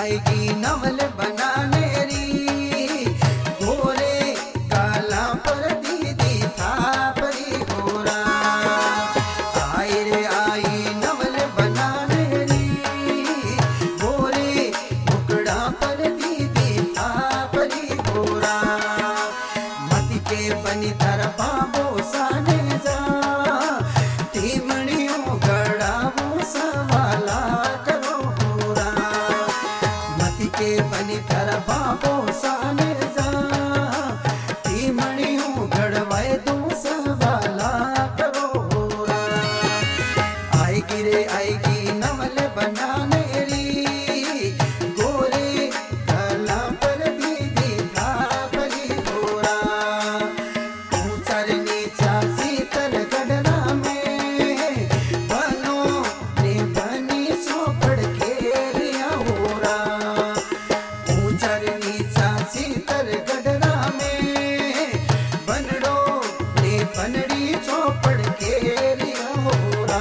आएगी नवल बनाने री, गोरे काला पर दीदी था परी गोरा। आई रे आई नवल बनाने री, गोरे मुकड़ा पर दीदी था परी गोरा। मत के बनी तरफा बोसाने जा, तीमणियों गड़ावो सवाला करो पूरा। मत के बनी तरफा बोसाने जा, तीमणियों गड़वाए दो सवाला करो पूरा। आएगी रे आएगी नवल बनाने री, गोरे गला पर दीदी था परी गोरा। ऊंचर नीचा शीतल गडरा में, बनो ने बनी सोपड़ के लिया होरा। ऊंचर नीचा शीतल गडरा में, बनड़ो ने बनड़ी चौपड़ के लिया होरा।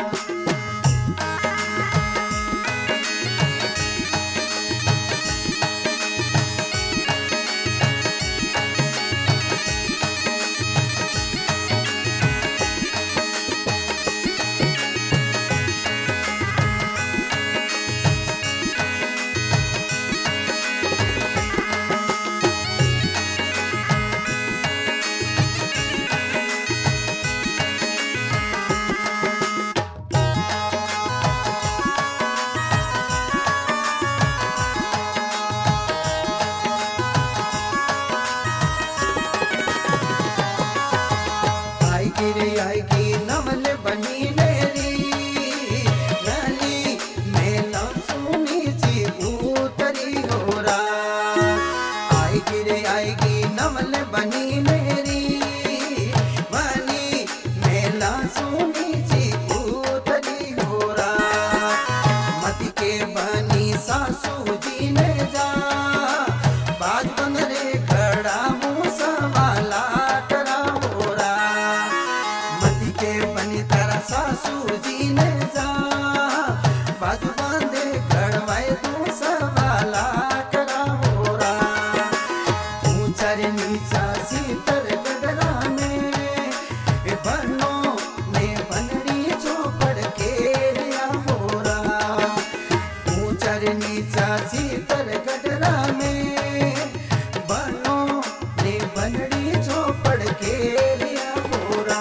आएगी नवल बनी लेरी, नली मेला सुनी सी उतरी होरा। आएगी रे आएगी नवल बनी लेरी, बनी मेला सुनी सी उतरी होरा। मत के बनी सासू जी ने जा, बाज बंदरे खड़ा मुँह सवाला करा होरा। के बनी तारा सासू जी ने जा, बाजू बांधे गड़वाए दो सवाला करा होरा। ऊंचर नीचा शीतल गडरा में, बनो ने बनड़ी चौपड़ के लिया होरा। ऊंचर नीचा शीतल गडरा में, बनो ने बनड़ी चौपड़ के लिया होरा।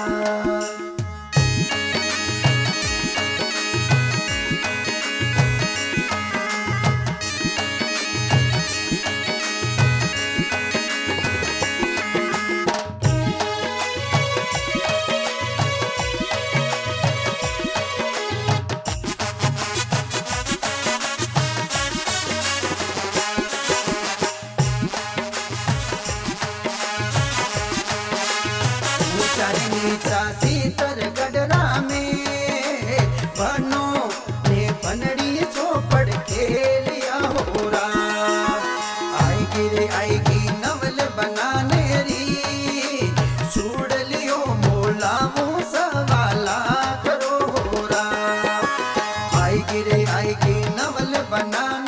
नीचा शीतल गडरा में, बनो ने बनड़ी चौपड़ के लिया होरा। आएगी रे आएगी नवल बनाने री, छूड़ लियो मोला वो सवाला करो होरा। आएगी रे आएगी नवल बनाने